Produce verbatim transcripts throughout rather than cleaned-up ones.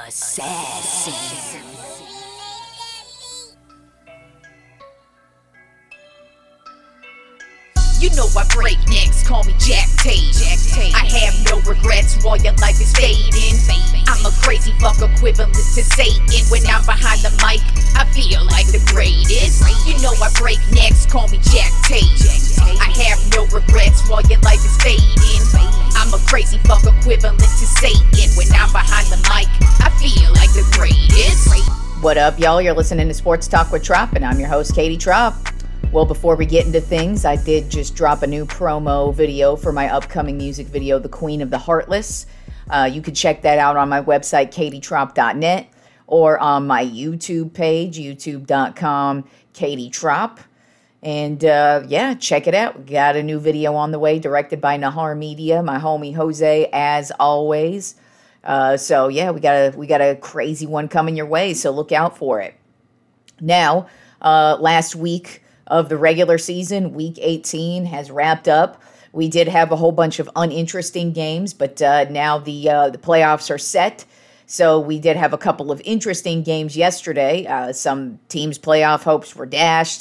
Assassin. You know I break necks, call me Jack Tate. Jack Tate. I have no regrets while your life is fading. I'm a crazy fuck equivalent to Satan. When I'm behind the mic, I feel like the greatest. You know I break necks, call me Jack Tate. I have no regrets while your life is fading. I'm a crazy fuck equivalent to Satan. When I'm behind the mic, I feel like the greatest. What up, y'all? You're listening to Sports Talk with Trop, and I'm your host, Katie Trop. Well, before we get into things, I did just drop a new promo video for my upcoming music video, The Queen of the Heartless. Uh, you can check that out on my website, katie trop dot net, or on my YouTube page, youtube dot com, Katie Trop. And uh, yeah, check it out. We got a new video on the way, directed by Nahar Media, my homie Jose, as always. Uh, so yeah, we got a we got a crazy one coming your way, so look out for it. Now, uh, last week of the regular season, week eighteen has wrapped up. We did have a whole bunch of uninteresting games, but uh, now the uh, the playoffs are set. So we did have a couple of interesting games yesterday. Uh, some teams' playoff hopes were dashed,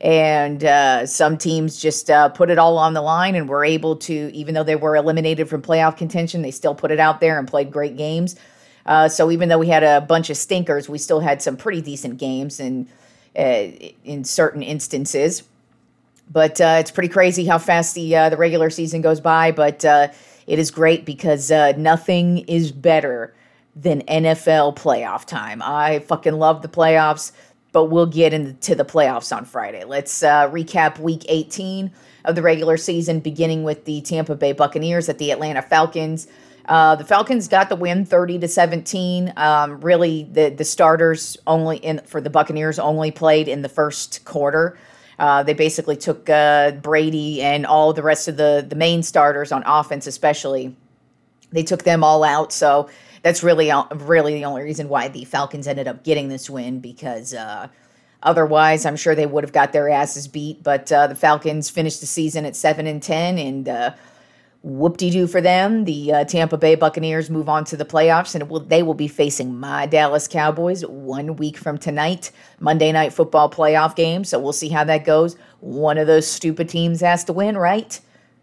and uh, some teams just uh, put it all on the line and were able to, even though they were eliminated from playoff contention, they still put it out there and played great games. Uh, so even though we had a bunch of stinkers, we still had some pretty decent games and uh, in certain instances. But uh, it's pretty crazy how fast the uh, the regular season goes by. But uh, it is great because uh, nothing is better than N F L playoff time. I fucking love the playoffs, but we'll get into the playoffs on Friday. Let's uh, recap week eighteen of the regular season, beginning with the Tampa Bay Buccaneers at the Atlanta Falcons. Uh, the Falcons got the win thirty to seventeen. Um, really, the, the starters only in for the Buccaneers only played in the first quarter. Uh, they basically took uh, Brady and all the rest of the, the main starters on offense, especially. They took them all out. So that's really, really the only reason why the Falcons ended up getting this win, because uh, otherwise, I'm sure they would have got their asses beat. But uh, the Falcons finished the season at seven and ten, and uh, whoop-de-doo for them. The uh, Tampa Bay Buccaneers move on to the playoffs, and it will, they will be facing my Dallas Cowboys one week from tonight, Monday Night Football playoff game. So we'll see how that goes. One of those stupid teams has to win, right?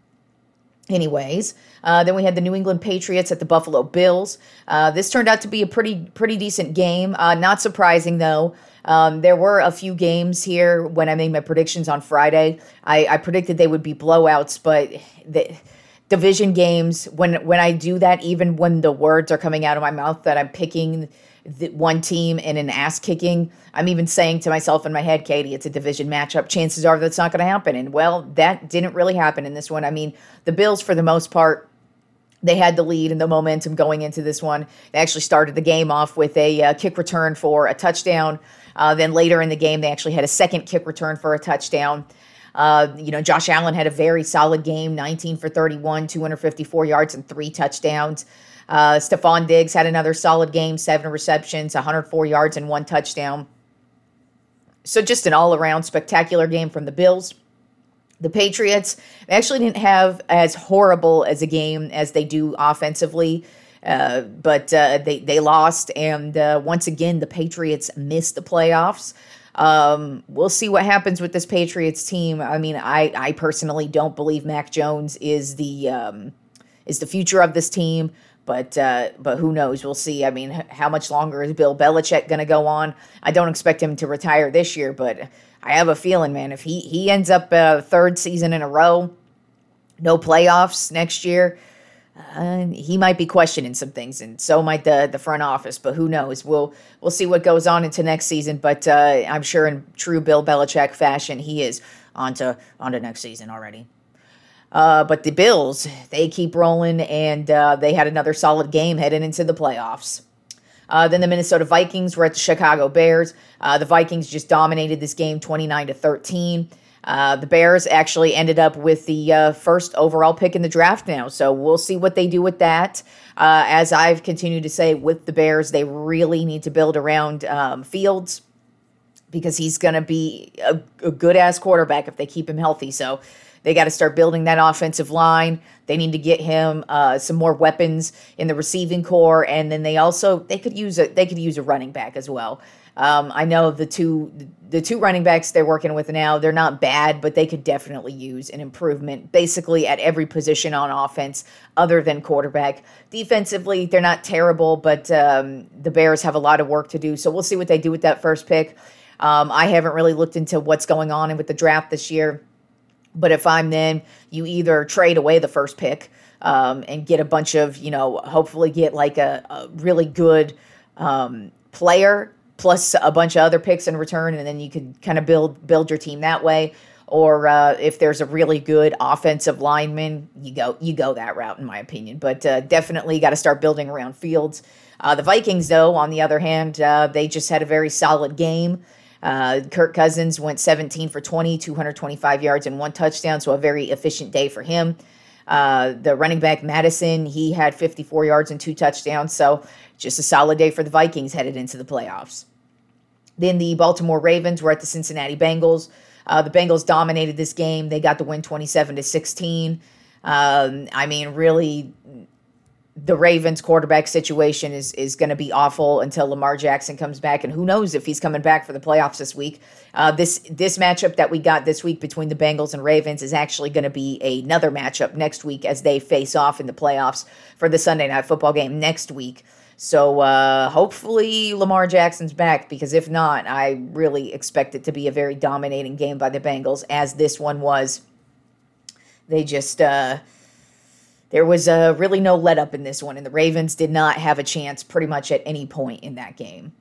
Anyways, uh, then we had the New England Patriots at the Buffalo Bills. Uh, this turned out to be a pretty pretty decent game. Uh, not surprising, though. Um, there were a few games here when I made my predictions on Friday. I, I predicted they would be blowouts, but the division games, when when I do that, even when the words are coming out of my mouth that I'm picking the one team in an ass kicking, I'm even saying to myself in my head, Katie, it's a division matchup. Chances are that's not going to happen. And well, that didn't really happen in this one. I mean, the Bills, for the most part, they had the lead and the momentum going into this one. They actually started the game off with a uh, kick return for a touchdown. Uh, then later in the game, they actually had a second kick return for a touchdown. Uh, you know, Josh Allen had a very solid game, nineteen for thirty-one, two hundred fifty-four yards and three touchdowns. Uh, Stephon Diggs had another solid game, seven receptions, one hundred four yards and one touchdown. So just an all-around spectacular game from the Bills. The Patriots, they actually didn't have as horrible as a game as they do offensively, uh, but uh, they, they lost, and uh, once again, the Patriots missed the playoffs. Um, we'll see what happens with this Patriots team. I mean, I, I personally don't believe Mac Jones is the um, is the future of this team, but uh, but who knows? We'll see. I mean, h- how much longer is Bill Belichick going to go on? I don't expect him to retire this year, but I have a feeling, man, if he, he ends up a third season in a row, no playoffs next year, Uh, he might be questioning some things, and so might the the front office. But who knows? We'll we'll see what goes on into next season. But uh, I'm sure in true Bill Belichick fashion, he is on to, on to next season already. Uh, but the Bills, they keep rolling, and uh, they had another solid game heading into the playoffs. Uh, then the Minnesota Vikings were at the Chicago Bears. Uh, the Vikings just dominated this game twenty-nine to thirteen. Uh, the Bears actually ended up with the uh, first overall pick in the draft now, so we'll see what they do with that. Uh, as I've continued to say, with the Bears, they really need to build around um, Fields, because he's going to be a, a good-ass quarterback if they keep him healthy. So They got to start building that offensive line. They need to get him uh, some more weapons in the receiving core, and then they also they could use a they could use a running back as well. Um, I know the two the two running backs they're working with now, they're not bad, but they could definitely use an improvement basically at every position on offense other than quarterback. Defensively, they're not terrible, but um, the Bears have a lot of work to do. So we'll see what they do with that first pick. Um, I haven't really looked into what's going on with the draft this year, but if I'm them, you either trade away the first pick um, and get a bunch of, you know, hopefully get like a, a really good um, player plus a bunch of other picks in return, and then you could kind of build build your team that way. Or uh, if there's a really good offensive lineman, you go you go that route, in my opinion. But uh, definitely got to start building around Fields. Uh, the Vikings, though, on the other hand, uh, they just had a very solid game. Uh, Kirk Cousins went seventeen for twenty, two hundred twenty-five yards and one touchdown, so a very efficient day for him. Uh, the running back, Madison, he had fifty-four yards and two touchdowns, so just a solid day for the Vikings headed into the playoffs. Then the Baltimore Ravens were at the Cincinnati Bengals. Uh, the Bengals dominated this game. They got the win twenty-seven to sixteen. Um, I mean, really, the Ravens quarterback situation is is going to be awful until Lamar Jackson comes back, and who knows if he's coming back for the playoffs this week. Uh, this this matchup that we got this week between the Bengals and Ravens is actually going to be another matchup next week as they face off in the playoffs for the Sunday Night Football game next week. So uh, hopefully Lamar Jackson's back, because if not, I really expect it to be a very dominating game by the Bengals, as this one was. They just, uh, there was uh, really no let up in this one, and the Ravens did not have a chance pretty much at any point in that game.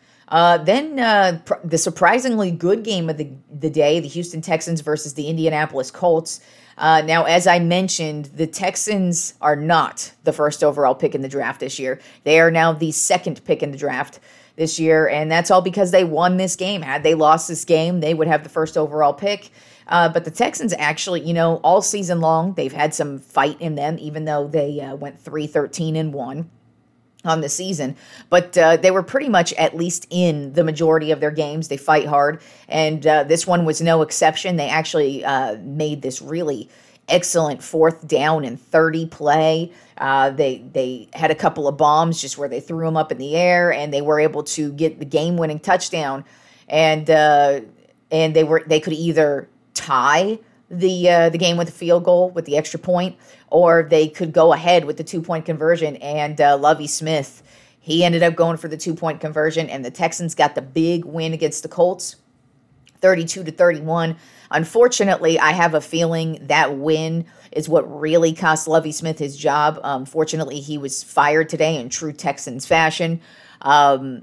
Uh, then uh, pr- the surprisingly good game of the, the day, the Houston Texans versus the Indianapolis Colts. Uh, now, as I mentioned, the Texans are not the first overall pick in the draft this year. They are now the second pick in the draft this year, and that's all because they won this game. Had they lost this game, they would have the first overall pick. Uh, but the Texans actually, you know, all season long, they've had some fight in them, even though they uh, went three thirteen and one on the season. But uh, they were pretty much at least in the majority of their games. They fight hard, and uh, this one was no exception. They actually uh, made this really excellent fourth down and thirty play. Uh, they they had a couple of bombs just where they threw them up in the air, and they were able to get the game-winning touchdown. And uh, and they were they could either tie the uh, the game with a field goal with the extra point, or they could go ahead with the two-point conversion. And uh, Lovie Smith, he ended up going for the two-point conversion, and the Texans got the big win against the Colts, thirty-two to thirty-one. Unfortunately, I have a feeling that win is what really cost Lovie Smith his job. Um, fortunately, he was fired today in true Texans fashion. Um,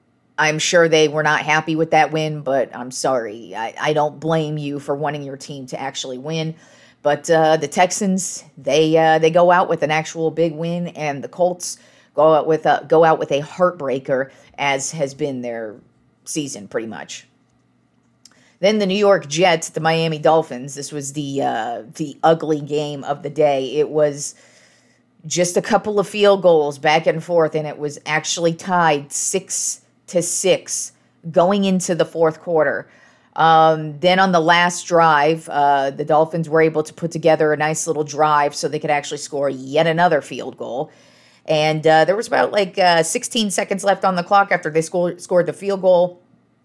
I'm sure they were not happy with that win, but I'm sorry. I, I don't blame you for wanting your team to actually win. But uh, the Texans, they uh, they go out with an actual big win, and the Colts go out with a, go out with a heartbreaker, as has been their season pretty much. Then the New York Jets, the Miami Dolphins. This was the uh, the ugly game of the day. It was just a couple of field goals back and forth, and it was actually tied six to six going into the fourth quarter. Um, then on the last drive, uh, the Dolphins were able to put together a nice little drive so they could actually score yet another field goal. And uh, there was about like uh, sixteen seconds left on the clock after they scored, scored the field goal.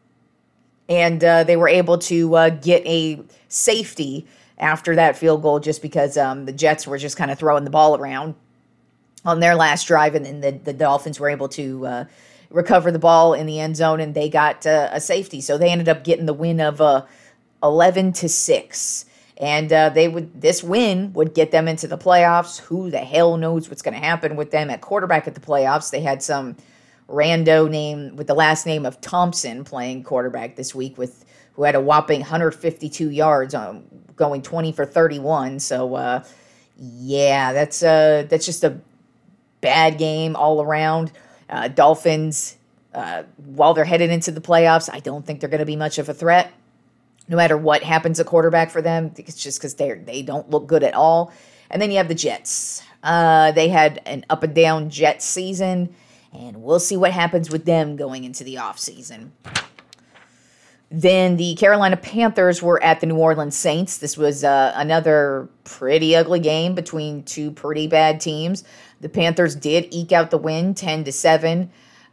And uh, they were able to uh, get a safety after that field goal, just because um, the Jets were just kind of throwing the ball around on their last drive. And then the, the Dolphins were able to uh, recover the ball in the end zone, and they got uh, a safety. So they ended up getting the win of uh, eleven to six. And uh, they would this win would get them into the playoffs. Who the hell knows what's going to happen with them at quarterback at the playoffs? They had some rando name with the last name of Thompson playing quarterback this week, with who had a whopping one hundred fifty-two yards, um, going twenty for thirty-one. So uh, yeah, that's uh, that's just a bad game all around. Uh, Dolphins, uh, while they're headed into the playoffs, I don't think they're going to be much of a threat. No matter what happens at quarterback for them, it's just because they they don't look good at all. And then you have the Jets. Uh, they had an up and down Jets season, and we'll see what happens with them going into the offseason. Then the Carolina Panthers were at the New Orleans Saints. This was uh, another pretty ugly game between two pretty bad teams. The Panthers did eke out the win, ten to seven.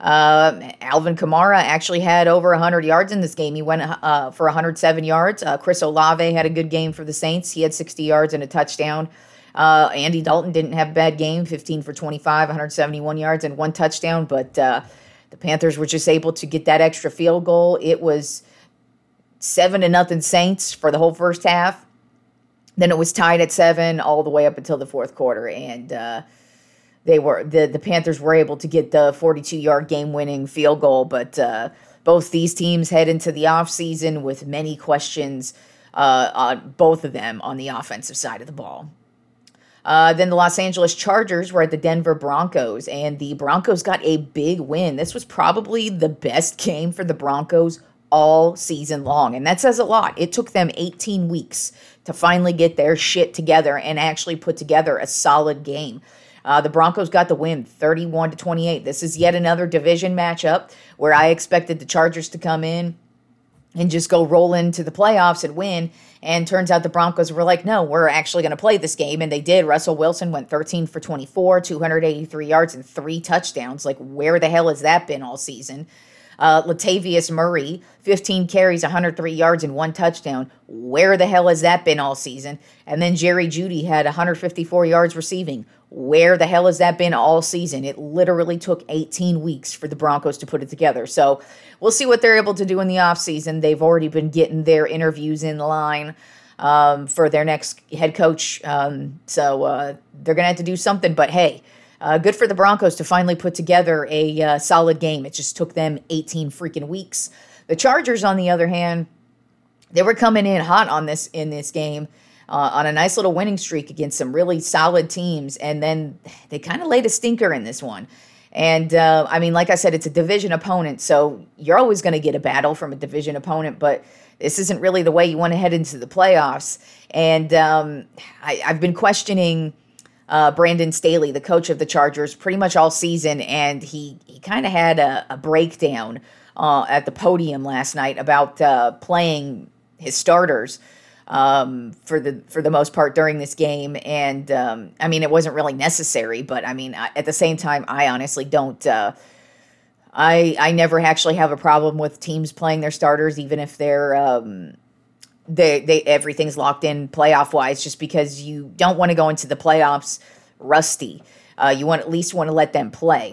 Uh, Alvin Kamara actually had over one hundred yards in this game. He went uh, for one hundred seven yards. Uh, Chris Olave had a good game for the Saints. He had sixty yards and a touchdown. Uh, Andy Dalton didn't have a bad game, fifteen for twenty-five, one hundred seventy-one yards and one touchdown. But uh, the Panthers were just able to get that extra field goal. It was seven to nothing Saints for the whole first half. Then it was tied at seven all the way up until the fourth quarter, and uh, they were the the Panthers were able to get the forty-two yard game winning field goal. But uh, both these teams head into the offseason with many questions uh, on both of them on the offensive side of the ball. Uh, then the Los Angeles Chargers were at the Denver Broncos, and the Broncos got a big win. This was probably the best game for the Broncos all season long, and that says a lot. It took them eighteen weeks to finally get their shit together and actually put together a solid game. Uh, the Broncos got the win, thirty-one to twenty-eight. This is yet another division matchup where I expected the Chargers to come in and just go roll into the playoffs and win. And turns out the Broncos were like, no, we're actually going to play this game. And they did. Russell Wilson went thirteen for twenty-four, two hundred eighty-three yards and three touchdowns. Like, where the hell has that been all season? Uh, Latavius Murray, fifteen carries, one hundred three yards and one touchdown. Where the hell has that been all season? And then Jerry Jeudy had one hundred fifty-four yards receiving. Where the hell has that been all season? It literally took eighteen weeks for the Broncos to put it together. So we'll see what they're able to do in the offseason. They've already been getting their interviews in line um, for their next head coach. Um, so uh, they're going to have to do something. But hey, uh, good for the Broncos to finally put together a uh, solid game. It just took them eighteen freaking weeks. The Chargers, on the other hand, they were coming in hot on this in this game. Uh, on a nice little winning streak against some really solid teams, and then they kind of laid a stinker in this one. And, uh, I mean, like I said, it's a division opponent, so you're always going to get a battle from a division opponent, but this isn't really the way you want to head into the playoffs. And um, I, I've been questioning uh, Brandon Staley, the coach of the Chargers, pretty much all season, and he, he kind of had a, a breakdown uh, at the podium last night about uh, playing his starters Um, for the for the most part during this game. And, um, I mean, it wasn't really necessary, but, I mean, I, at the same time, I honestly don't, uh, I I never actually have a problem with teams playing their starters, even if they're, um, they, they everything's locked in playoff-wise, just because you don't want to go into the playoffs rusty. Uh, you want at least want to let them play.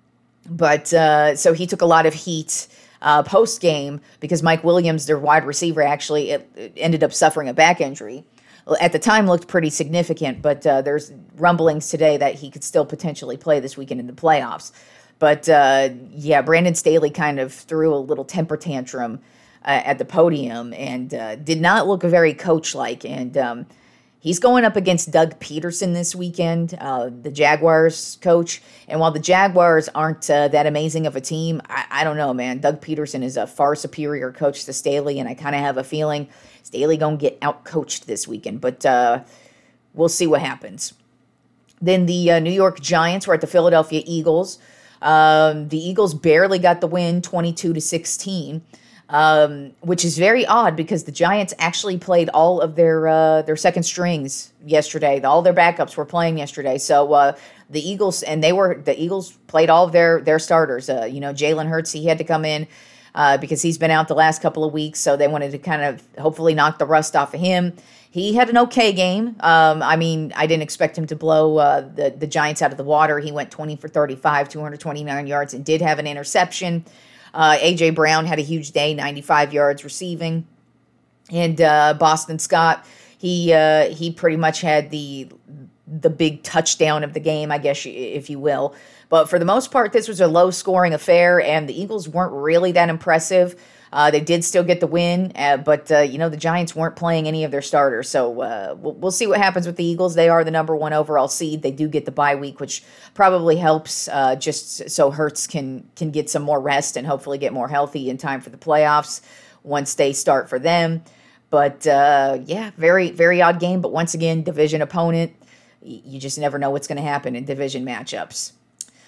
But, uh, so he took a lot of heat Uh, post-game because Mike Williams, their wide receiver, actually it, it ended up suffering a back injury. At the time looked pretty significant, but uh, there's rumblings today that he could still potentially play this weekend in the playoffs. But uh, yeah, Brandon Staley kind of threw a little temper tantrum uh, at the podium and uh, did not look very coach-like. And um, he's going up against Doug Peterson this weekend, uh, the Jaguars coach. And while the Jaguars aren't uh, that amazing of a team, I, I don't know, man. Doug Peterson is a far superior coach to Staley, and I kind of have a feeling Staley going to get out-coached this weekend. But uh, we'll see what happens. Then the uh, New York Giants were at the Philadelphia Eagles. Um, the Eagles barely got the win, twenty-two to sixteen. Um, which is very odd because the Giants actually played all of their uh, their second strings yesterday. All their backups were playing yesterday. So uh, the Eagles and they were the Eagles played all of their their starters. Uh, you know, Jalen Hurts, he had to come in uh, because he's been out the last couple of weeks. So they wanted to kind of hopefully knock the rust off of him. He had an okay game. Um, I mean, I didn't expect him to blow uh, the the Giants out of the water. He went twenty for thirty-five, two hundred twenty-nine yards, and did have an interception. Uh, A J. Brown had a huge day, ninety-five yards receiving. And uh, Boston Scott, he uh, he pretty much had the the big touchdown of the game, I guess, if you will. But for the most part, this was a low-scoring affair, and the Eagles weren't really that impressive. Uh, they did still get the win, uh, but, uh, you know, the Giants weren't playing any of their starters. So uh, we'll, we'll see what happens with the Eagles. They are the number one overall seed. They do get the bye week, which probably helps uh, just so Hurts can, can get some more rest and hopefully get more healthy in time for the playoffs once they start for them. But, uh, yeah, very, very odd game. But once again, division opponent. You just never know what's going to happen in division matchups.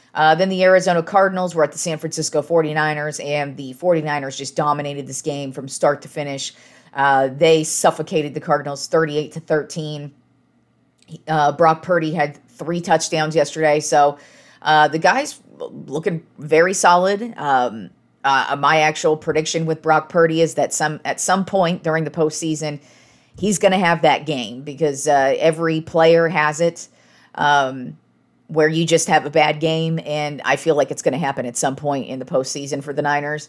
Uh, then the Arizona Cardinals were at the San Francisco forty-niners, and the forty-niners just dominated this game from start to finish. Uh, they suffocated the Cardinals thirty-eight to thirteen. Uh, Brock Purdy had three touchdowns yesterday, so uh, the guy's looking very solid. Um, uh, my actual prediction with Brock Purdy is that some at some point during the postseason, he's going to have that game, because uh, every player has it. Um, where you just have a bad game, and I feel like it's going to happen at some point in the postseason for the Niners.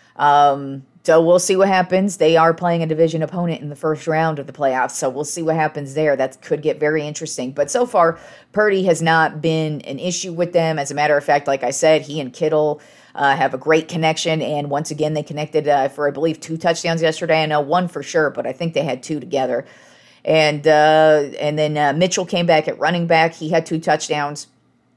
Um, so we'll see what happens. They are playing a division opponent in the first round of the playoffs, so we'll see what happens there. That could get very interesting. But so far, Purdy has not been an issue with them. As a matter of fact, like I said, he and Kittle uh, have a great connection, and once again, they connected uh, for, I believe, two touchdowns yesterday. I know one for sure, but I think they had two together. And, uh, and then uh, Mitchell came back at running back. He had two touchdowns.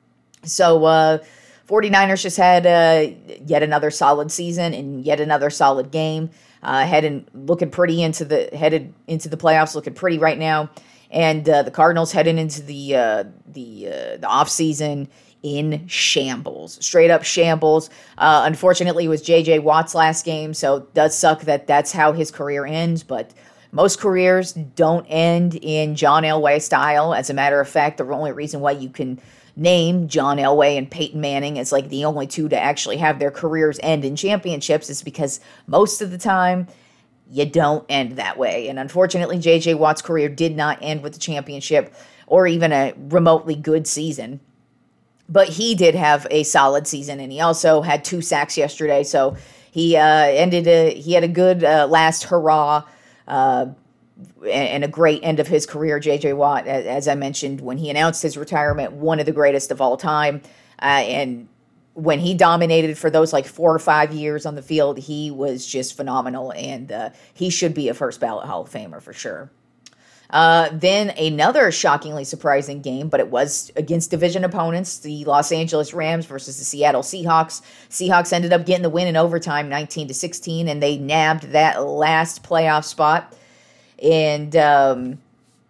So, uh, forty-niners just had uh, yet another solid season and yet another solid game. Uh, heading looking pretty into the headed into the playoffs, looking pretty right now. And uh, the Cardinals heading into the uh, the uh, the off season in shambles, straight up shambles. Uh, unfortunately, it was J J Watt's last game, so it does suck that that's how his career ends. But most careers don't end in John Elway style. As a matter of fact, the only reason why you can name John Elway and Peyton Manning as like the only two to actually have their careers end in championships is because most of the time you don't end that way. And unfortunately, J J Watt's career did not end with a championship or even a remotely good season. But he did have a solid season, and he also had two sacks yesterday. So he uh, ended a, he had a good uh, last hurrah uh and a great end of his career. J J Watt, as I mentioned, when he announced his retirement, one of the greatest of all time. Uh, and when he dominated for those like four or five years on the field, he was just phenomenal. And uh, he should be a first ballot Hall of Famer for sure. Uh, then another shockingly surprising game, but it was against division opponents, the Los Angeles Rams versus the Seattle Seahawks. Seahawks ended up getting the win in overtime, nineteen to sixteen, and they nabbed that last playoff spot. And, um,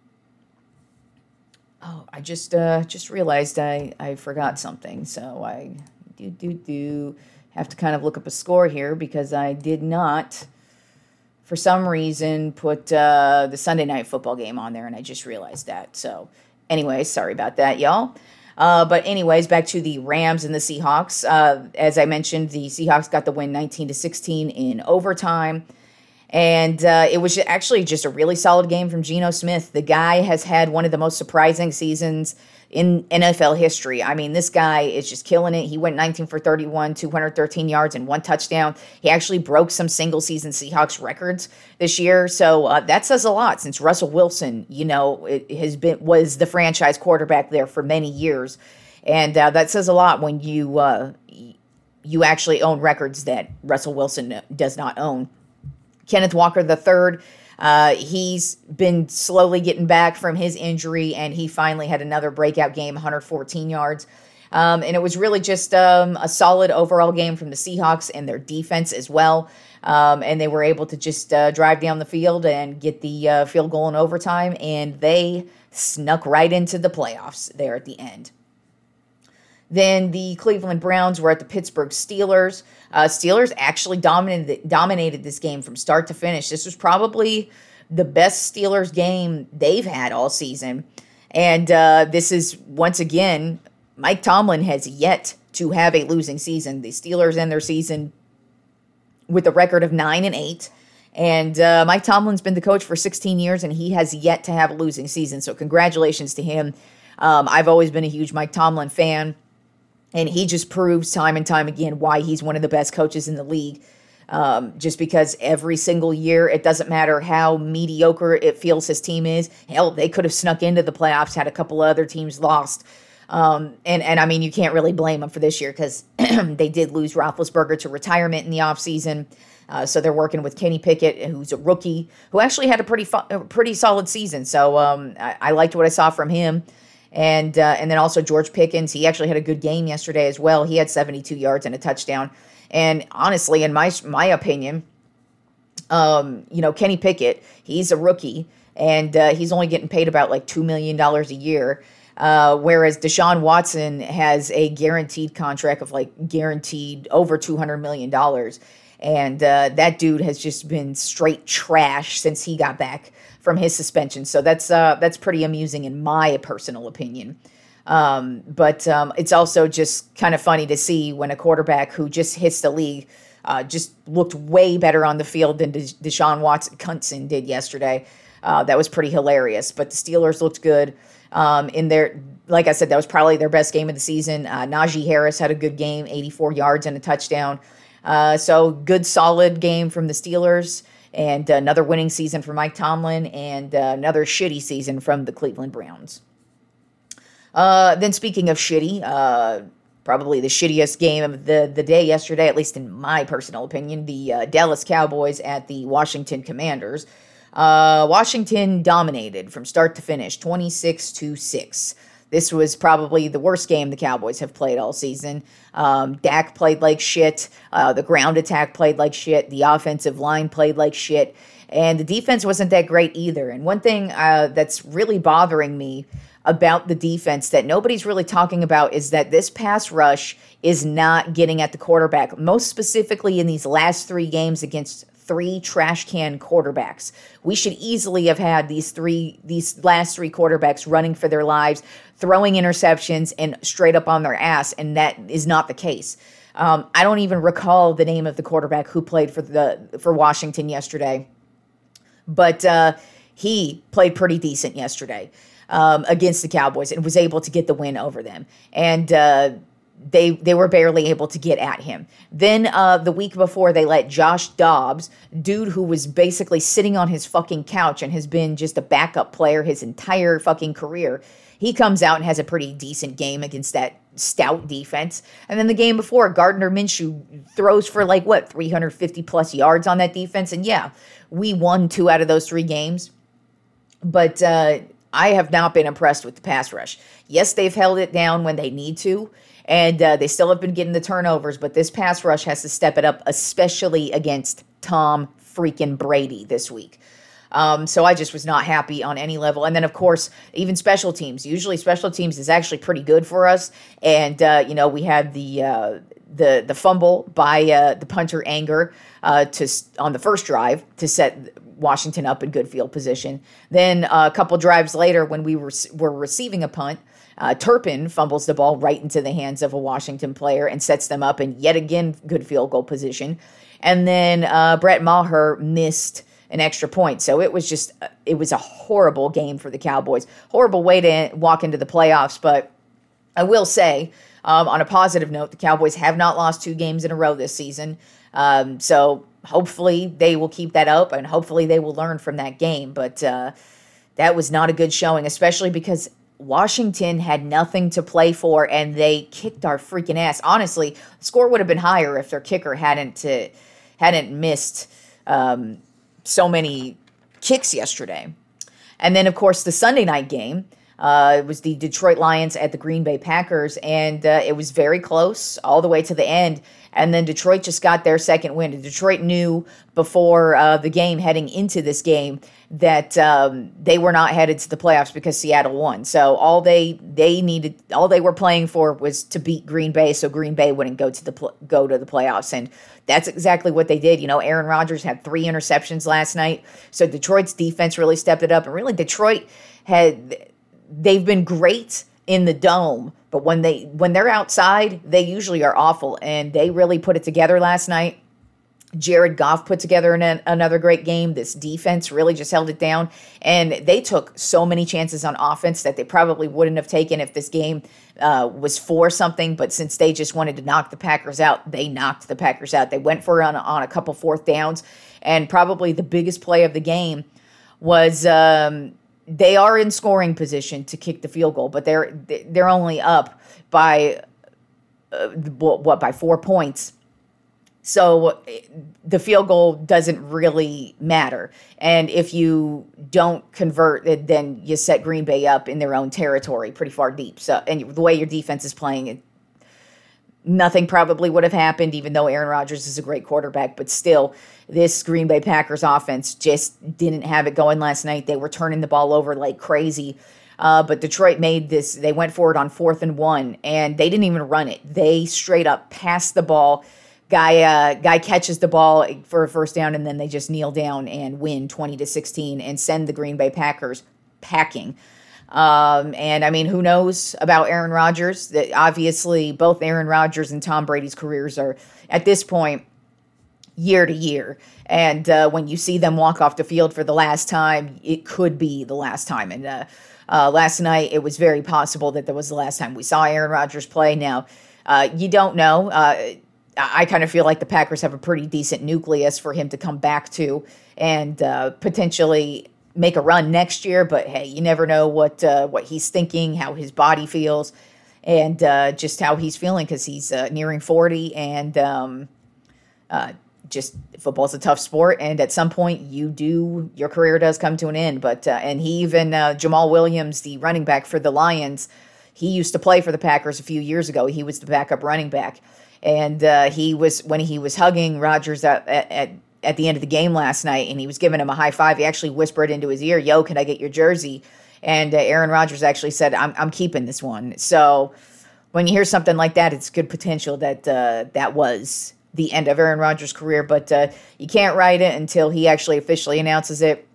oh, I just, uh, just realized I, I forgot something. So I do, do, do have to kind of look up a score here, because I did not, for some reason, put, uh, the Sunday night football game on there, and I just realized that. So anyways, sorry about that, y'all. Uh, but anyways, back to the Rams and the Seahawks. Uh, as I mentioned, the Seahawks got the win nineteen to sixteen in overtime. And uh, it was actually just a really solid game from Geno Smith. The guy has had one of the most surprising seasons in N F L history. I mean, this guy is just killing it. He went nineteen for thirty-one, two hundred thirteen yards, and one touchdown. He actually broke some single-season Seahawks records this year. So uh, that says a lot, since Russell Wilson, you know, it has been was the franchise quarterback there for many years. And uh, that says a lot when you uh, you actually own records that Russell Wilson does not own. Kenneth Walker the third, uh, he's been slowly getting back from his injury, and he finally had another breakout game, one hundred fourteen yards. Um, and it was really just um, a solid overall game from the Seahawks and their defense as well. Um, and they were able to just uh, drive down the field and get the uh, field goal in overtime, and they snuck right into the playoffs there at the end. Then the Cleveland Browns were at the Pittsburgh Steelers. Uh, Steelers actually dominated dominated this game from start to finish. This was probably the best Steelers game they've had all season. And uh, this is, once again, Mike Tomlin has yet to have a losing season. The Steelers end their season with a record of nine and eight. And uh, Mike Tomlin's been the coach for sixteen years, and he has yet to have a losing season. So congratulations to him. Um, I've always been a huge Mike Tomlin fan. And he just proves time and time again why he's one of the best coaches in the league. Um, just because every single year, it doesn't matter how mediocre it feels his team is. Hell, they could have snuck into the playoffs had a couple of other teams lost. Um, and, and I mean, you can't really blame them for this year, because they did lose Roethlisberger to retirement in the offseason. Uh, so they're working with Kenny Pickett, who's a rookie, who actually had a pretty fu- a pretty solid season. So um, I, I liked what I saw from him. And uh, and then also George Pickens, he actually had a good game yesterday as well. He had seventy-two yards and a touchdown. And honestly, in my my opinion, um, you know, Kenny Pickett, he's a rookie, and uh, he's only getting paid about like two million dollars a year. Uh, whereas Deshaun Watson has a guaranteed contract of like guaranteed over two hundred million dollars. And uh, that dude has just been straight trash since he got back from his suspension. So that's uh, that's pretty amusing in my personal opinion. Um, but um, it's also just kind of funny to see when a quarterback who just hits the league uh, just looked way better on the field than Desha- Deshaun Watson did yesterday. Uh, that was pretty hilarious. But the Steelers looked good. Um, in their, like I said, that was probably their best game of the season. Uh, Najee Harris had a good game, eighty-four yards and a touchdown. Uh, so good, solid game from the Steelers, and another winning season for Mike Tomlin, and uh, another shitty season from the Cleveland Browns. Uh, then speaking of shitty, uh, probably the shittiest game of the, the day yesterday, at least in my personal opinion, the uh, Dallas Cowboys at the Washington Commanders. Uh, Washington dominated from start to finish, twenty-six to six. This was probably the worst game the Cowboys have played all season. Um, Dak played like shit. Uh, the ground attack played like shit. The offensive line played like shit. And the defense wasn't that great either. And one thing uh, that's really bothering me about the defense that nobody's really talking about is that this pass rush is not getting at the quarterback, most specifically in these last three games against three trash can quarterbacks. We should easily have had these three, these last three quarterbacks running for their lives, throwing interceptions, and straight up on their ass, and that is not the case. Um, I don't even recall the name of the quarterback who played for the for Washington yesterday, but uh, he played pretty decent yesterday um, against the Cowboys and was able to get the win over them. And uh, They they were barely able to get at him. Then uh, the week before, they let Josh Dobbs, dude who was basically sitting on his fucking couch and has been just a backup player his entire fucking career, he comes out and has a pretty decent game against that stout defense. And then the game before, Gardner Minshew throws for like, what, three hundred fifty plus yards on that defense. And yeah, we won two out of those three games. But uh, I have not been impressed with the pass rush. Yes, they've held it down when they need to. And uh, they still have been getting the turnovers, but this pass rush has to step it up, especially against Tom freaking Brady this week. Um, so I just was not happy on any level. And then, of course, even special teams. Usually special teams is actually pretty good for us. And, uh, you know, we had the uh, the the fumble by uh, the punter Anger uh, to on the first drive to set Washington up in good field position. Then uh, a couple drives later when we were, were receiving a punt, Uh, Turpin fumbles the ball right into the hands of a Washington player and sets them up in yet again good field goal position. And then uh, Brett Maher missed an extra point. So it was just, it was a horrible game for the Cowboys. Horrible way to walk into the playoffs. But I will say, um, on a positive note, the Cowboys have not lost two games in a row this season. Um, so hopefully they will keep that up and hopefully they will learn from that game. But uh, that was not a good showing, especially because Washington had nothing to play for, and they kicked our freaking ass. Honestly, the score would have been higher if their kicker hadn't uh, hadn't missed um, so many kicks yesterday. And then, of course, the Sunday night game. Uh, it was the Detroit Lions at the Green Bay Packers, and uh, it was very close all the way to the end. And then Detroit just got their second win. And Detroit knew before uh, the game, heading into this game, that um, they were not headed to the playoffs because Seattle won. So all they they needed, all they were playing for was to beat Green Bay, so Green Bay wouldn't go to the pl- go to the playoffs. And that's exactly what they did. You know, Aaron Rodgers had three interceptions last night, so Detroit's defense really stepped it up. And really, Detroit had they've been great in the dome, but when they when they're outside, they usually are awful, and they really put it together last night. Jared Goff put together an, another great game. This defense really just held it down, and they took so many chances on offense that they probably wouldn't have taken if this game uh, was for something, but since they just wanted to knock the Packers out, they knocked the Packers out. They went for it on, on a couple fourth downs, and probably the biggest play of the game was um, they are in scoring position to kick the field goal, but they're they're only up by uh, what by four points. So the field goal doesn't really matter. And if you don't convert, then you set Green Bay up in their own territory pretty far deep. So, and the way your defense is playing, it, nothing probably would have happened, even though Aaron Rodgers is a great quarterback. But still, this Green Bay Packers offense just didn't have it going last night. They were turning the ball over like crazy. Uh, but Detroit made this, they went forward on fourth and one, and they didn't even run it. They straight up passed the ball. Guy uh, guy catches the ball for a first down, and then they just kneel down and win twenty to sixteen and send the Green Bay Packers packing. Um, and, I mean, who knows about Aaron Rodgers? That obviously, both Aaron Rodgers and Tom Brady's careers are, at this point, year to year. And uh, when you see them walk off the field for the last time, it could be the last time. And uh, uh, last night, it was very possible that that was the last time we saw Aaron Rodgers play. Now, uh, you don't know. Uh, I kind of feel like the Packers have a pretty decent nucleus for him to come back to and uh, potentially make a run next year. But, hey, you never know what uh, what he's thinking, how his body feels, and uh, just how he's feeling because he's uh, nearing forty. And um, uh, just football's a tough sport. And at some point, you do your career does come to an end. But uh, and he even uh, Jamal Williams, the running back for the Lions, he used to play for the Packers a few years ago. He was the backup running back. And uh, he was when he was hugging Rodgers at, at at the end of the game last night, and he was giving him a high five. He actually whispered into his ear, "Yo, can I get your jersey?" And uh, Aaron Rodgers actually said, "I'm I'm keeping this one." So when you hear something like that, it's good potential that uh, that was the end of Aaron Rodgers' career. But uh, you can't write it until he actually officially announces it.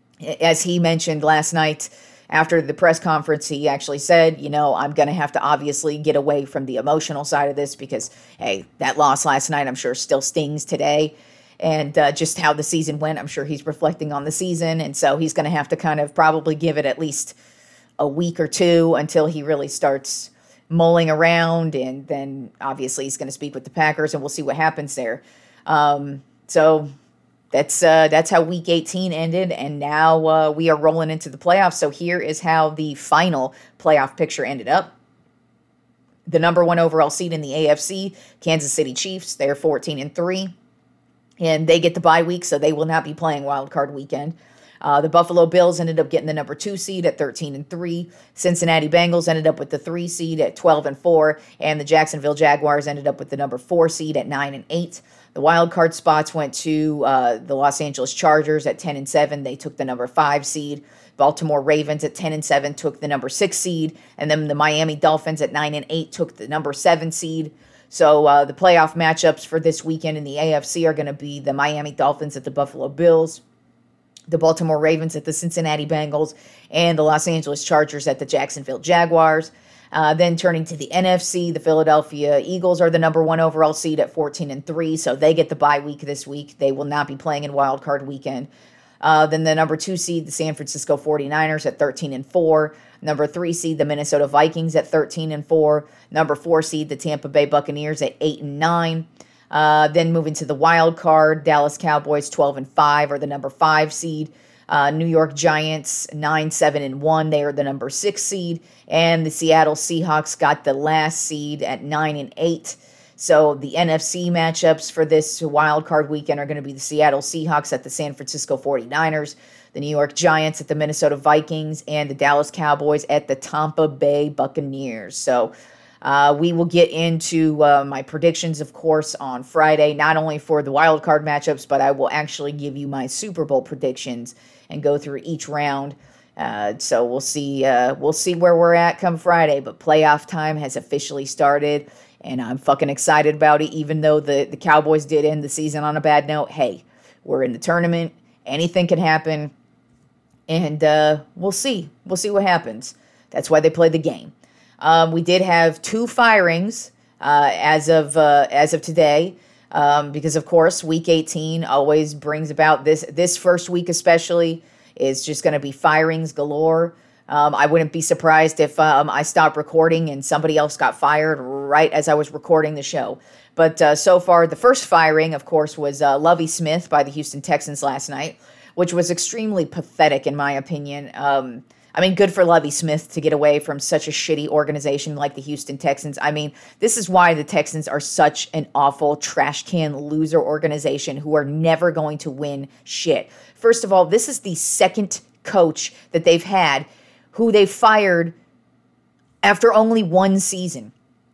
As he mentioned last night, after the press conference, he actually said, you know, I'm going to have to obviously get away from the emotional side of this because, hey, that loss last night, I'm sure, still stings today. And uh, just how the season went, I'm sure he's reflecting on the season. And so he's going to have to kind of probably give it at least a week or two until he really starts mulling around. And then obviously he's going to speak with the Packers, and we'll see what happens there. Um, so... That's uh, that's how Week eighteen ended, and now uh, we are rolling into the playoffs. So here is how the final playoff picture ended up. The number one overall seed in the A F C, Kansas City Chiefs, they're fourteen and three, and they get the bye week, so they will not be playing Wild Card Weekend. Uh, the Buffalo Bills ended up getting the number two seed at thirteen and three. Cincinnati Bengals ended up with the three seed at twelve and four, and the Jacksonville Jaguars ended up with the number four seed at nine and eight. The wild card spots went to uh, the Los Angeles Chargers at ten and seven. They took the number five seed. Baltimore Ravens at ten and seven took the number six seed, and then the Miami Dolphins at nine and eight took the number seven seed. So uh, the playoff matchups for this weekend in the A F C are going to be the Miami Dolphins at the Buffalo Bills, the Baltimore Ravens at the Cincinnati Bengals, and the Los Angeles Chargers at the Jacksonville Jaguars. Uh, then turning to the N F C, the Philadelphia Eagles are the number one overall seed at fourteen and three, so they get the bye week this week. They will not be playing in Wild Card Weekend. Uh, then the number two seed, the San Francisco forty-niners at thirteen and four. Number three seed, the Minnesota Vikings at thirteen and four. Number four seed, the Tampa Bay Buccaneers at eight and nine. Uh, then moving to the wild card, Dallas Cowboys twelve and five are the number five seed. Uh, New York Giants nine, seven, and one. They are the number six seed. And the Seattle Seahawks got the last seed at nine and eight. So the N F C matchups for this wild card weekend are going to be the Seattle Seahawks at the San Francisco forty-niners, the New York Giants at the Minnesota Vikings, and the Dallas Cowboys at the Tampa Bay Buccaneers. So uh, we will get into uh, my predictions, of course, on Friday, not only for the wild card matchups, but I will actually give you my Super Bowl predictions and go through each round. Uh, so we'll see. Uh, we'll see where we're at come Friday. But playoff time has officially started, and I'm fucking excited about it. Even though the the Cowboys did end the season on a bad note, hey, we're in the tournament. Anything can happen, and uh, we'll see. We'll see what happens. That's why they play the game. Um, we did have two firings uh, as of uh, as of today. Um, because, of course, Week eighteen always brings about this, this first week especially is just going to be firings galore. Um, I wouldn't be surprised if um, I stopped recording and somebody else got fired right as I was recording the show. But uh, so far, the first firing, of course, was uh, Lovie Smith by the Houston Texans last night, which was extremely pathetic in my opinion. Um I mean, good for Lovie Smith to get away from such a shitty organization like the Houston Texans. I mean, this is why the Texans are such an awful trash can loser organization who are never going to win shit. First of all, this is the second coach that they've had who they fired after only one season.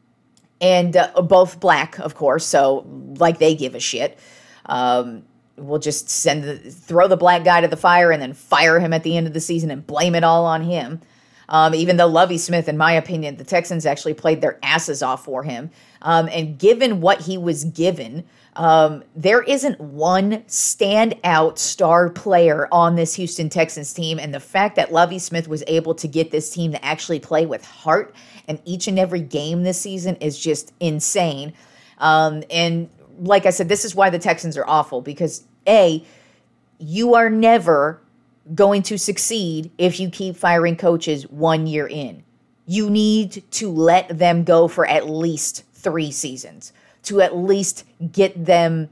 And uh, both black, of course, so like they give a shit. Um... We'll just send the, throw the black guy to the fire and then fire him at the end of the season and blame it all on him. Um, even though Lovie Smith, in my opinion, the Texans actually played their asses off for him. Um, and given what he was given, um, there isn't one standout star player on this Houston Texans team. And the fact that Lovie Smith was able to get this team to actually play with heart in each and every game this season is just insane. Um, and like I said, this is why the Texans are awful, because A, you are never going to succeed if you keep firing coaches one year in. You need to let them go for at least three seasons to at least get them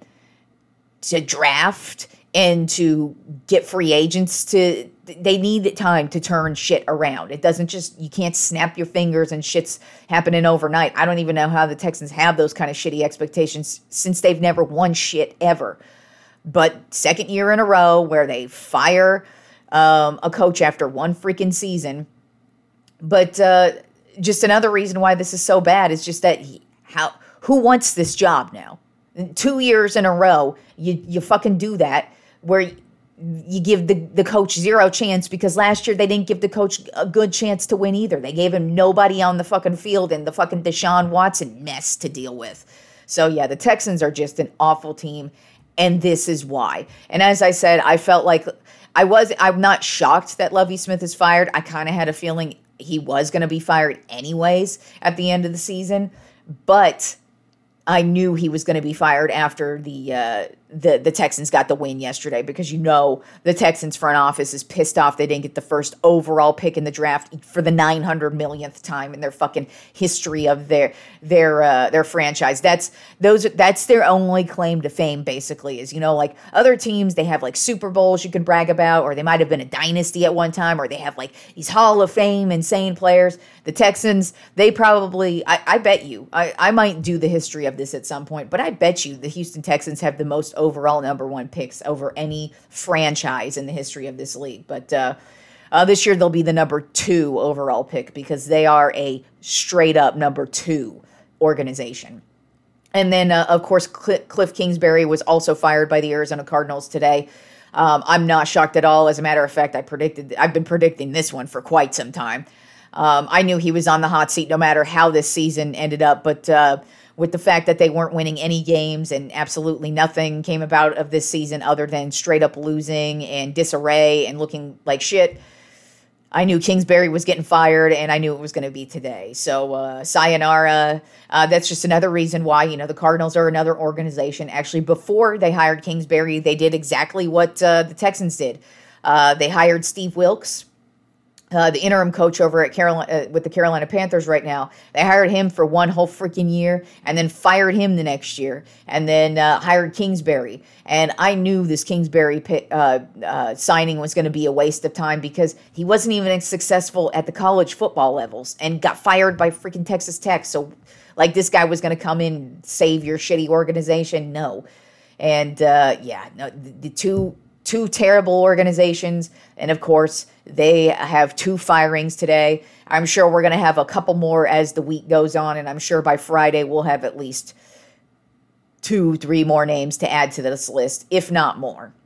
to draft and to get free agents to, they need time to turn shit around. It doesn't just, you can't snap your fingers and shit's happening overnight. I don't even know how the Texans have those kind of shitty expectations since they've never won shit ever. But second year in a row where they fire um, a coach after one freaking season. But uh, just another reason why this is so bad is just that he, how who wants this job now? Two years in a row, you you fucking do that where you give the, the coach zero chance, because last year they didn't give the coach a good chance to win either. They gave him nobody on the fucking field and the fucking Deshaun Watson mess to deal with. So yeah, the Texans are just an awful team, and this is why. And as I said, I felt like I was, I'm not shocked that Lovie Smith is fired. I kind of had a feeling he was going to be fired anyways at the end of the season, but I knew he was going to be fired after the uh, the the Texans got the win yesterday, because you know the Texans front office is pissed off they didn't get the first overall pick in the draft for the nine hundred millionth time in their fucking history of their their uh, their franchise. That's those that's their only claim to fame, basically, is, you know, like other teams, they have like Super Bowls you can brag about, or they might have been a dynasty at one time, or they have like these Hall of Fame insane players. The Texans, they probably, I, I bet you, I, I might do the history of this at some point, but I bet you the Houston Texans have the most overall number one picks over any franchise in the history of this league. But uh, uh, this year they'll be the number two overall pick, because they are a straight up number two organization. And then, uh, of course, Cl- Cliff Kingsbury was also fired by the Arizona Cardinals today. Um, I'm not shocked at all. As a matter of fact, I predicted, I've been predicting this one for quite some time. Um, I knew he was on the hot seat no matter how this season ended up, but uh, with the fact that they weren't winning any games and absolutely nothing came about of this season other than straight up losing and disarray and looking like shit, I knew Kingsbury was getting fired, and I knew it was going to be today. So uh, sayonara. Uh, that's just another reason why, you know, the Cardinals are another organization. Actually, before they hired Kingsbury, they did exactly what uh, the Texans did. Uh, they hired Steve Wilks, Uh, the interim coach over at Carolina uh, with the Carolina Panthers right now. They hired him for one whole freaking year and then fired him the next year, and then uh, hired Kingsbury. And I knew this Kingsbury pit, uh, uh, signing was going to be a waste of time, because he wasn't even successful at the college football levels and got fired by freaking Texas Tech. So, like, this guy was going to come in and save your shitty organization? No. And uh, yeah, no, the, the two two terrible organizations, and of course, they have two firings today. I'm sure we're going to have a couple more as the week goes on, and I'm sure by Friday we'll have at least two, three more names to add to this list, if not more.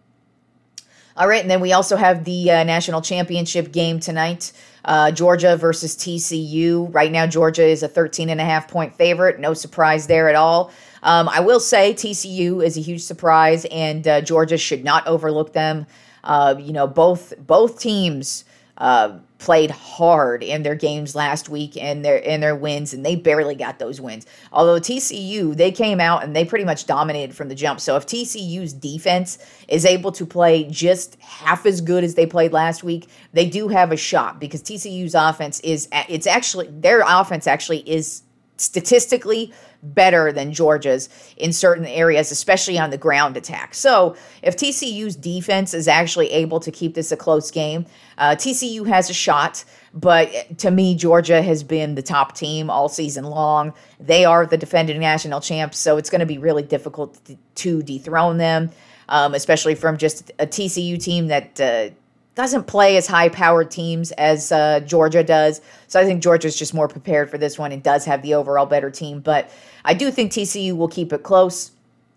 All right, and then we also have the uh, national championship game tonight, uh, Georgia versus T C U. Right now, Georgia is a thirteen and a half point favorite. No surprise there at all. Um, I will say T C U is a huge surprise, and uh, Georgia should not overlook them. Uh, you know, both both teams uh, played hard in their games last week and their in their wins, and they barely got those wins. Although T C U, they came out and they pretty much dominated from the jump. So if T C U's defense is able to play just half as good as they played last week, they do have a shot, because T C U's offense is, it's actually, their offense actually is statistically better than Georgia's in certain areas, especially on the ground attack. So if T C U's defense is actually able to keep this a close game, uh, T C U has a shot. But to me, Georgia has been the top team all season long. They are the defending national champs, so it's going to be really difficult to, to dethrone them, um, especially from just a T C U team that uh, doesn't play as high-powered teams as uh, Georgia does. So I think Georgia's just more prepared for this one and does have the overall better team. But I do think T C U will keep it close.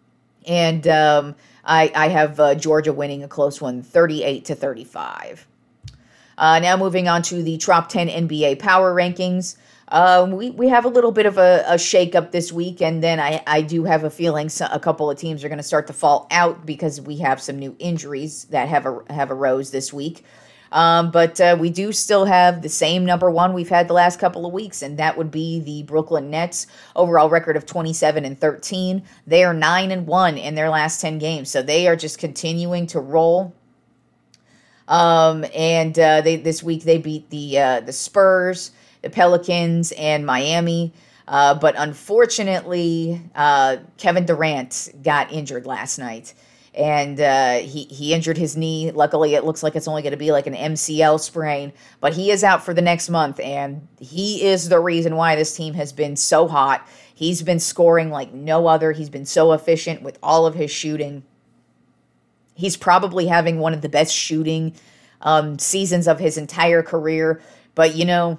And um, I, I have uh, Georgia winning a close one, thirty-eight to thirty-five. Uh, now moving on to the top ten N B A power rankings. Uh, we, we have a little bit of a, a shakeup this week, and then I, I do have a feeling so, a couple of teams are going to start to fall out because we have some new injuries that have a, have arose this week. Um, but uh, we do still have the same number one we've had the last couple of weeks, and that would be the Brooklyn Nets. Overall record of twenty-seven and thirteen. They are nine and one in their last ten games, so they are just continuing to roll. Um, and uh, they this week they beat the uh, the Spurs, the Pelicans, and Miami. Uh, but unfortunately, uh, Kevin Durant got injured last night. And uh, he, he injured his knee. Luckily, it looks like it's only going to be like an M C L sprain. But he is out for the next month, and he is the reason why this team has been so hot. He's been scoring like no other. He's been so efficient with all of his shooting. He's probably having one of the best shooting um, seasons of his entire career. But, you know,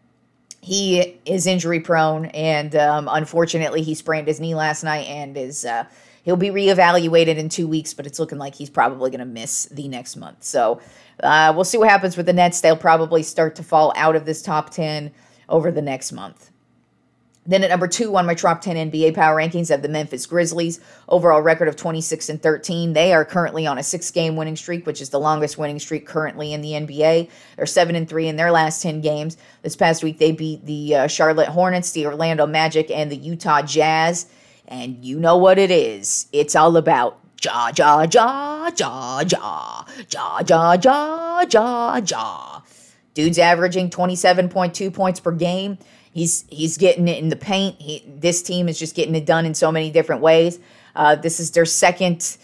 he is injury prone, and um, unfortunately, he sprained his knee last night and is... Uh, He'll be reevaluated in two weeks, but it's looking like he's probably going to miss the next month. So uh, we'll see what happens with the Nets. They'll probably start to fall out of this top ten over the next month. Then at number two on my top ten N B A power rankings, I have the Memphis Grizzlies. Overall record of twenty-six and thirteen. They are currently on a six-game winning streak, which is the longest winning streak currently in the N B A. They're seven and three in their last ten games. This past week, they beat the uh, Charlotte Hornets, the Orlando Magic, and the Utah Jazz. And you know what it is. It's all about ja, ja, ja, ja, ja, ja, ja, ja, ja, ja. Dude's averaging twenty-seven point two points per game. He's he's getting it in the paint. He, this team is just getting it done in so many different ways. Uh, this is their second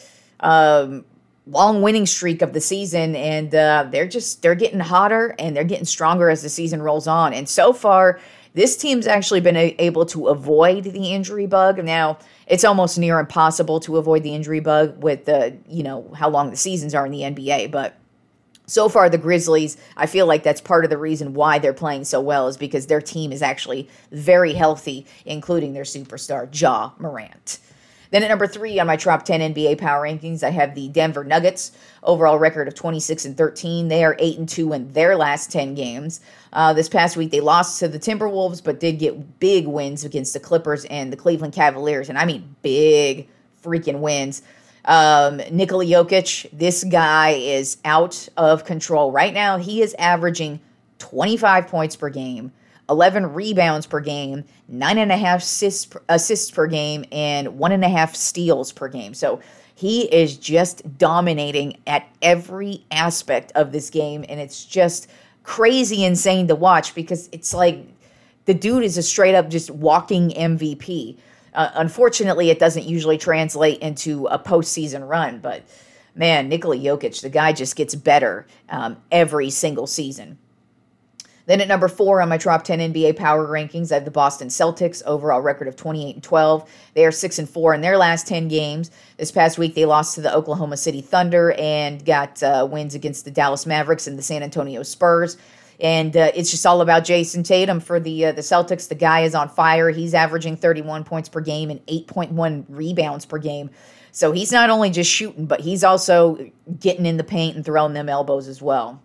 um, long winning streak of the season, and uh, they're just they're getting hotter and they're getting stronger as the season rolls on. And so far, this team's actually been a- able to avoid the injury bug. Now, it's almost near impossible to avoid the injury bug with the, you know, how long the seasons are in the N B A. But so far, the Grizzlies, I feel like that's part of the reason why they're playing so well is because their team is actually very healthy, including their superstar, Ja Morant. Then at number three on my top ten N B A power rankings, I have the Denver Nuggets. Overall record of twenty-six and thirteen. They are eight and two in their last ten games. Uh, this past week, they lost to the Timberwolves, but did get big wins against the Clippers and the Cleveland Cavaliers. And I mean big freaking wins. Um, Nikola Jokic, this guy is out of control. Right now, he is averaging twenty-five points per game, eleven rebounds per game, nine and a half assists, assists per game, and one and a half steals per game. So he is just dominating at every aspect of this game, and it's just crazy insane to watch because it's like the dude is a straight up just walking M V P. Uh, unfortunately, it doesn't usually translate into a postseason run, but man, Nikola Jokic, the guy just gets better um, every single season. Then at number four on my top ten N B A power rankings, I have the Boston Celtics, overall record of twenty-eight and twelve. They are six and four in their last ten games. This past week, they lost to the Oklahoma City Thunder and got uh, wins against the Dallas Mavericks and the San Antonio Spurs. And uh, it's just all about Jason Tatum for the uh, the Celtics. The guy is on fire. He's averaging thirty-one points per game and eight point one rebounds per game. So he's not only just shooting, but he's also getting in the paint and throwing them elbows as well.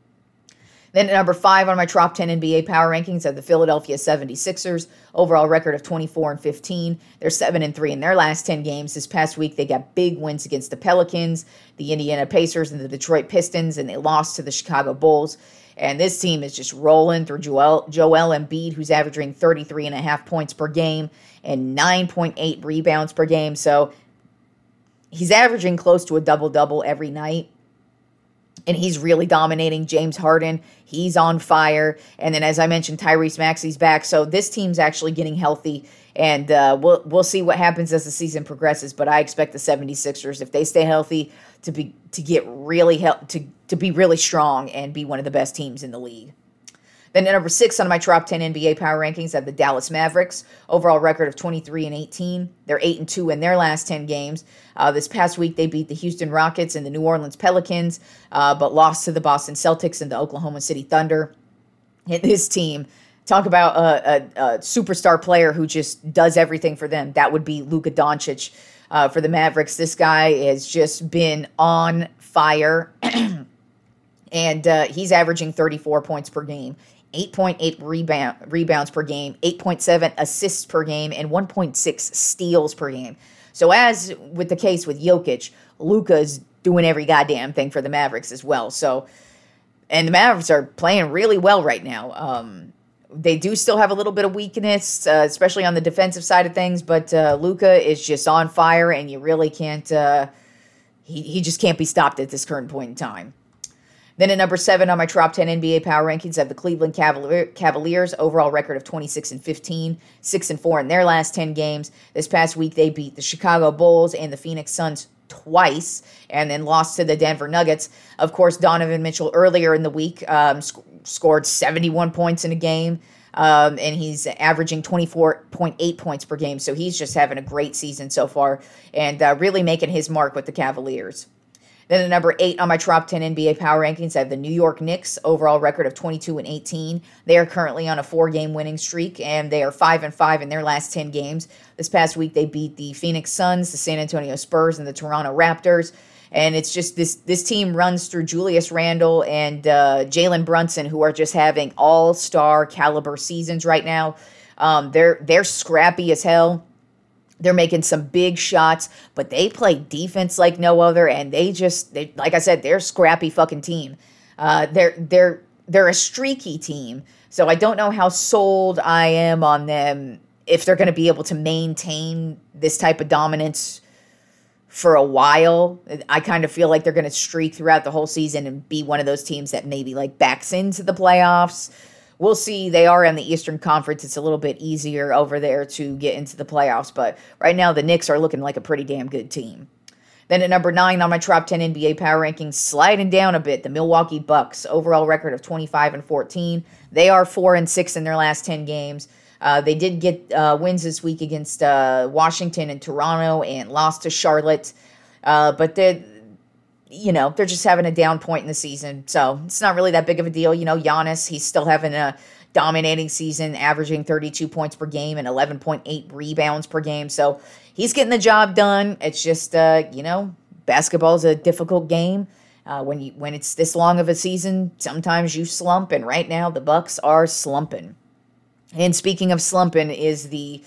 Then at number five on my top ten N B A power rankings are the Philadelphia seventy-sixers. Overall record of twenty-four and fifteen. They're seven and three in their last ten games. This past week, they got big wins against the Pelicans, the Indiana Pacers, and the Detroit Pistons, and they lost to the Chicago Bulls. And this team is just rolling through Joel, Joel Embiid, who's averaging thirty-three and a half points per game and nine point eight rebounds per game. So he's averaging close to a double-double every night. And he's really dominating. James Harden, he's on fire. And then, as I mentioned, Tyrese Maxey's back. So this team's actually getting healthy. And uh, we'll we'll see what happens as the season progresses. But I expect the seventy-sixers, if they stay healthy, to be to get really he- to to be really strong and be one of the best teams in the league. Then at number six on my top ten N B A power rankings, I have the Dallas Mavericks. Overall record of twenty-three and eighteen. They're eight and two in their last ten games. Uh, this past week, they beat the Houston Rockets and the New Orleans Pelicans, uh, but lost to the Boston Celtics and the Oklahoma City Thunder. And this team, talk about a, a, a superstar player who just does everything for them. That would be Luka Doncic uh, for the Mavericks. This guy has just been on fire. And uh, he's averaging thirty-four points per game, eight point eight rebound, rebounds per game, eight point seven assists per game, and one point six steals per game. So as with the case with Jokic, Luka's doing every goddamn thing for the Mavericks as well. So, and the Mavericks are playing really well right now. Um, they do still have a little bit of weakness, uh, especially on the defensive side of things, but uh, Luka is just on fire, and you really can't, uh, he, he just can't be stopped at this current point in time. Then at number seven on my top ten N B A power rankings, I have the Cleveland Cavalier, Cavaliers, overall record of twenty-six and fifteen, six and four in their last ten games. This past week, they beat the Chicago Bulls and the Phoenix Suns twice, and then lost to the Denver Nuggets. Of course, Donovan Mitchell earlier in the week um, sc- scored seventy-one points in a game, um, and he's averaging twenty-four point eight points per game. So he's just having a great season so far, and uh, really making his mark with the Cavaliers. Then at number eight on my top ten N B A power rankings, I have the New York Knicks, overall record of twenty-two and eighteen. They are currently on a four-game winning streak, and they are five and five in their last ten games. This past week, they beat the Phoenix Suns, the San Antonio Spurs, and the Toronto Raptors. And it's just this this team runs through Julius Randle and uh, Jalen Brunson, who are just having all-star caliber seasons right now. Um, they're they're scrappy as hell. They're making some big shots, but they play defense like no other, and they just, they, like I said, they're a scrappy fucking team. Uh, they're they're they're a streaky team, so I don't know how sold I am on them if they're going to be able to maintain this type of dominance for a while. I kind of feel like they're going to streak throughout the whole season and be one of those teams that maybe like backs into the playoffs. We'll see. They are in the Eastern Conference. It's a little bit easier over there to get into the playoffs. But right now, the Knicks are looking like a pretty damn good team. Then at number nine on my top ten N B A power rankings, sliding down a bit, the Milwaukee Bucks, overall record of twenty-five and fourteen. They are four and six in their last ten games. Uh, they did get uh, wins this week against uh, Washington and Toronto and lost to Charlotte. Uh, but they're, you know, they're just having a down point in the season. So it's not really that big of a deal. You know, Giannis, he's still having a dominating season, averaging thirty-two points per game and eleven point eight rebounds per game. So he's getting the job done. It's just, uh, you know, basketball is a difficult game. Uh, when you when it's this long of a season, sometimes you slump, and right now the Bucks are slumping. And speaking of slumping, is the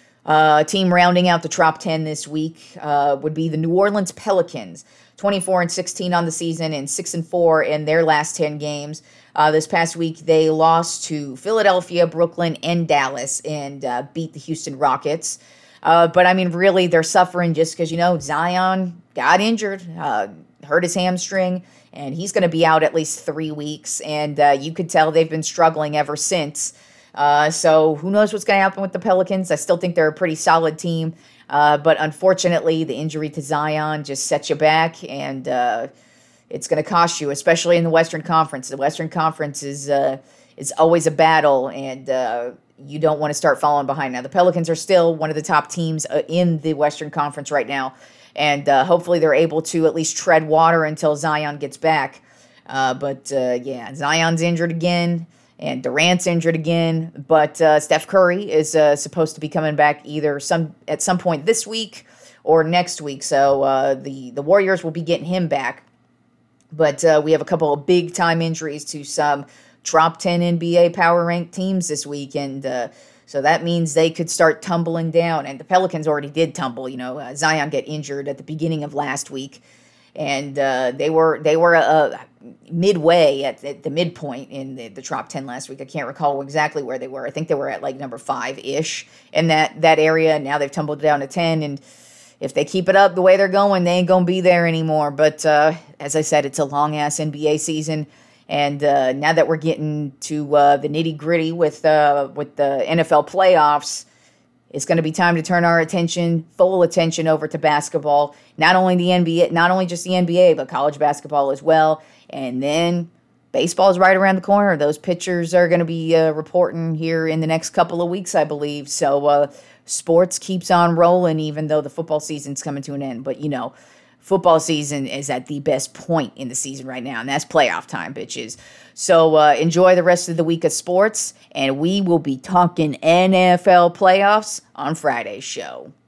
uh, team rounding out the top ten this week uh, would be the New Orleans Pelicans. twenty-four and sixteen on the season and six and four in their last ten games. Uh, this past week, they lost to Philadelphia, Brooklyn, and Dallas and uh, beat the Houston Rockets. Uh, but, I mean, really, they're suffering just because, you know, Zion got injured, uh, hurt his hamstring, and he's going to be out at least three weeks. And uh, you could tell they've been struggling ever since. Uh, so who knows what's going to happen with the Pelicans. I still think they're a pretty solid team. Uh, but unfortunately, the injury to Zion just sets you back, and uh, it's going to cost you, especially in the Western Conference. The Western Conference is uh, is always a battle, and uh, you don't want to start falling behind. Now, the Pelicans are still one of the top teams uh, in the Western Conference right now, and uh, hopefully they're able to at least tread water until Zion gets back. Uh, but, uh, yeah, Zion's injured again. And Durant's injured again, but uh, Steph Curry is uh, supposed to be coming back either some at some point this week or next week. So uh, the, the Warriors will be getting him back. But uh, we have a couple of big-time injuries to some top ten N B A power-ranked teams this week. And uh, so that means they could start tumbling down. And the Pelicans already did tumble. You know, uh, Zion got injured at the beginning of last week. And uh, they were they were uh, midway at, at the midpoint in the, the top ten last week. I can't recall exactly where they were. I think they were at like number five-ish in that, that area. Now they've tumbled down to ten. And if they keep it up the way they're going, they ain't going to be there anymore. But uh, as I said, it's a long-ass N B A season. And uh, now that we're getting to uh, the nitty-gritty with, uh, with the N F L playoffs, it's going to be time to turn our attention, full attention over to basketball. Not only the N B A, not only just the N B A, but college basketball as well. And then baseball is right around the corner. Those pitchers are going to be uh, reporting here in the next couple of weeks, I believe. So uh, sports keeps on rolling, even though the football season's coming to an end. But, you know, football season is at the best point in the season right now, and that's playoff time, bitches. So uh, enjoy the rest of the week of sports, and we will be talking N F L playoffs on Friday's show.